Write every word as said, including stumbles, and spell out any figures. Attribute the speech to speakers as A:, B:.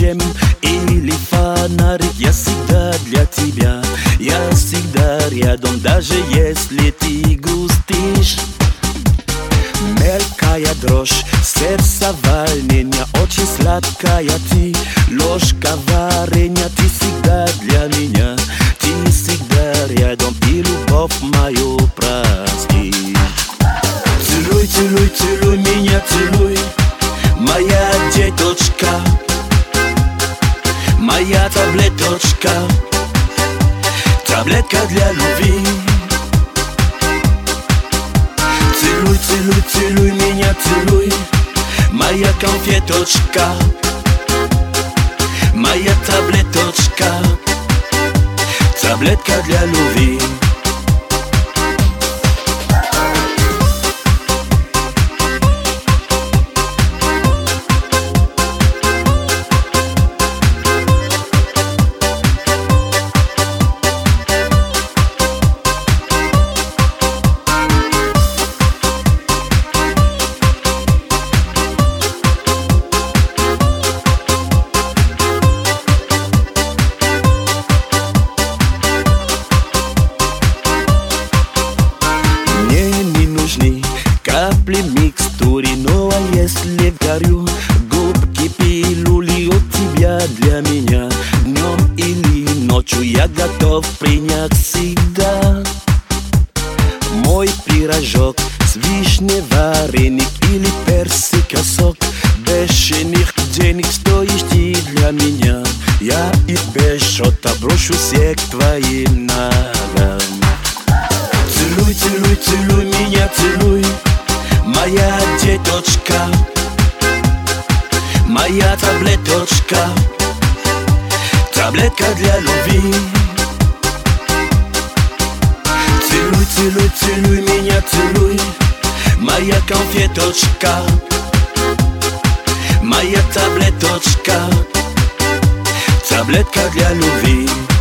A: чем или фонарик. Я всегда для тебя, я всегда рядом, даже если ты грустишь. Мелкая дрожь, сердце волнение, очень сладкая ты, ложка варенья. Ты всегда для меня, ты всегда рядом, и любовь мою прости. Целуй, целуй, целуй меня, целуй, моя деточка, моя таблеточка, таблетка для любви. Целуй, целуй, целуй меня, целуй, моя конфеточка, моя таблеточка, таблетка для любви. Капли микстуры, ну а если горю, губки пилюли от тебя для меня. Днем или ночью я готов принять всегда. Мой пирожок с вишней, вареник или персика сок. Без шейных денег стоишь ты для меня. Я и без счета брошусь к твоим ногам. Целуй, целуй, целуй меня, целуй, моя деточка, моя таблеточка, таблетка для любви. Целуй, целуй, целуй меня, целуй, моя конфеточка, моя таблеточка, таблетка для любви.